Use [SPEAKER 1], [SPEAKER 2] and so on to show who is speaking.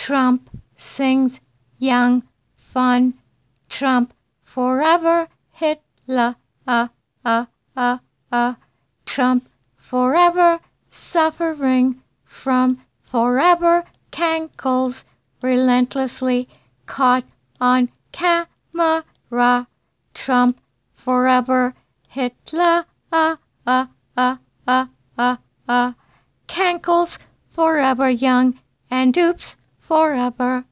[SPEAKER 1] Trump sings young fun. Trump forever Hitler. Trump forever suffering from forever cankles relentlessly caught on camera. Trump forever Hitler. Cankles forever young and dupes forever.